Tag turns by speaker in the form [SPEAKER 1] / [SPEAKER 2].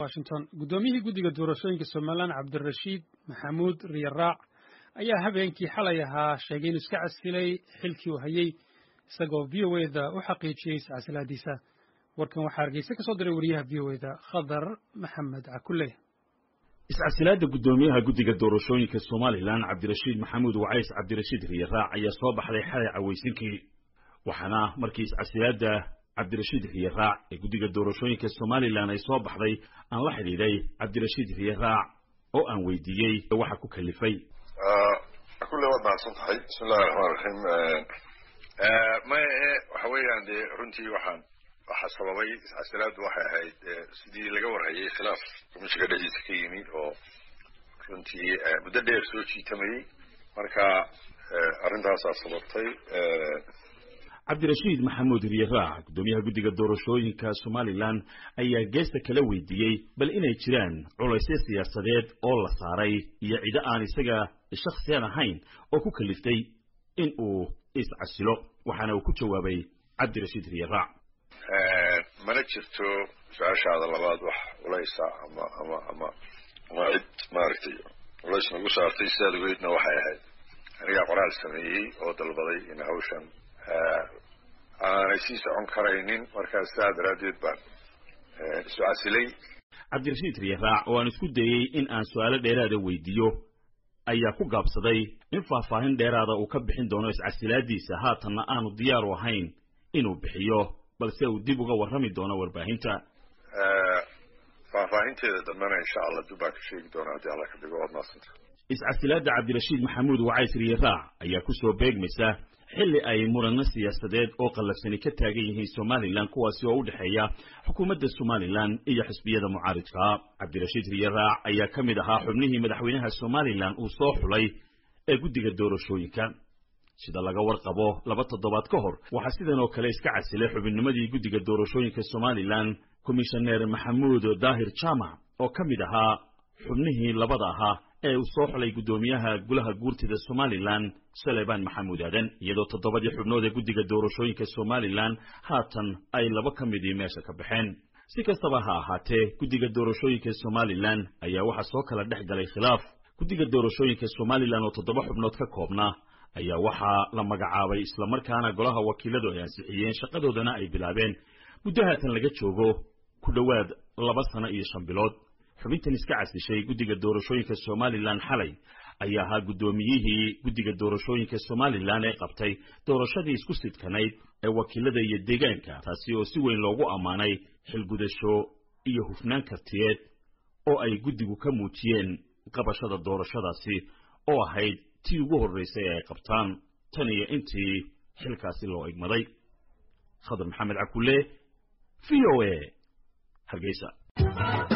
[SPEAKER 1] Washington gudoomiyihii guddiga doorashooyinka Soomaaliland Cabdirashiid Maxamuud Riyaraac ayaa habeenkii xalay ahaa sheegay inuu iska casilay xilkii uu hayay isagoo VOA-da u xaqiijiyay iscasilaadiisa. warkan waxaa Hargeysa ka soo diray wariyaha VOA-da Khadar Maxamed Cakulle.
[SPEAKER 2] iscasilaadda gudoomiyaha guddiga doorashooyinka Soomaaliland Cabdirashiid Maxamuud Wacays Cabdirashiid Riyaraac ayaa soo baxday xalay cawaysinkii waxaana markii iscasilaadda Cabdirashiid Riyaraac ee guddiga doorashooyinka Soomaaliland ay soo baxday aan la xiriiray Cabdirashiid Riyaraac oo aan weydiiyay waxa ku kalifay
[SPEAKER 3] kulle wad maasan tahay bismillaahir rahmaanir rahiim waxa weeyaan runtii waxa sababay iscasilaaddu waxay ahayd sidii laga warhayay khilaaf komishiga dhexdiisa ka yimi oo runtii muddo dheer soo jiitamayay marka arrintaasaa sababtay
[SPEAKER 2] Cabdirashiid Maxamuud Riyaraac gudoomiyaha guddiga doorashooyinka Soomaaliland ayaa geesta kala weydiiyay bal inay jiraan culaysyo siyaasadeed oo la saaray iyo cid aan isaga shakhsiyan ahayn oo ku kaliftay in uu iscasilo waxaana uu ku jawaabay Cabdirashiid Riyaraac
[SPEAKER 3] mana jirto su'aashaada labaad wax culaysa ama cid maaragtay culays nagu saartay sidaad weydna waxay ahayd aniga qoraal sameeyey oo dalbaday in hawshan aanay sii socon karaynin markaas sidaa daraaddeed baan isu casilay.
[SPEAKER 2] Cabdirashiid Riyaraac oo aan isku dayay in aan su'aalo dheeraada weydiiyo ayaa ku gaabsaday in faahfaahin dheeraada uu ka bixin doono iscasilaadiisa haatanna aanu diyaar u ahayn inuu bixiyo balse uu dib uga warrami doono warbaahinta
[SPEAKER 3] faahfaahinteeda dambena insha Allah dib baan ka sheegi doonaa haddii alla ka dhigo waad maasanta.
[SPEAKER 2] iscasilaadda Cabdirashiid Maxamuud Wacays Riyaraac ayaa ku soo beegmaysa xilli ay muranno siyaasadeed oo qallafsani ka taagan yihiin Soomaaliland kuwaasi oo u dhexeeya xukuumadda Soomaaliland iyo xisbiyada mucaaridka. Cabdirashiid Riyaraac ayaa ka mid ahaa xubnihii madaxweynaha Soomaaliland uu soo xulay ee guddiga doorashooyinka sida laga warqabo 2 toddobaad ka hor waxaa sidan oo kale iska casilay xubinnimadii guddiga doorashooyinka Soomaaliland Commissioner Maxamuud Daahir Jaamac oo ka mid ahaa xubnihii labada ahaa ee uu soo xulay gudoomiyaha golaha guurtida Soomaaliland Sulaymaan Maxamuud Aadan iyadoo 7 xubnood ee guddiga doorashooyinka Soomaaliland haatan ay 2 ka mid meesha ka baxeen. si kastaba ha ahaatee guddiga doorashooyinka Soomaaliland ayaa waxa soo kala dhex galay khilaaf. guddiga doorashooyinka Soomaaliland oo 7 xubnood ka koobnaa ayaa waxaa la magacaabay isla markaana golaha wakiiladu ay ansixiyeen shaqadoodana ay bilaabeen muddo haatan laga joogo ku dhawaad 2 sano iyo 5 bilood. xubintan iska casishay guddiga doorashooyinka Soomaaliland xalay ayaa ahaa gudoomiyihii guddiga doorashooyinka Soomaaliland ee qabtay doorashadii isku sidkanayd ee wakiilada iyo deegaanka taasi oo si weyn loogu amaanay xilgudasho iyo hufnaan kartiyeed oo ay guddigu ka muujiyeen qabashada doorashadaasi oo ahayd tii ugu horeysay ee ay qabtaan tan iyo intii xilkaasi loo igmaday. Khadar Maxamed Cakulle VOA Hargeysa.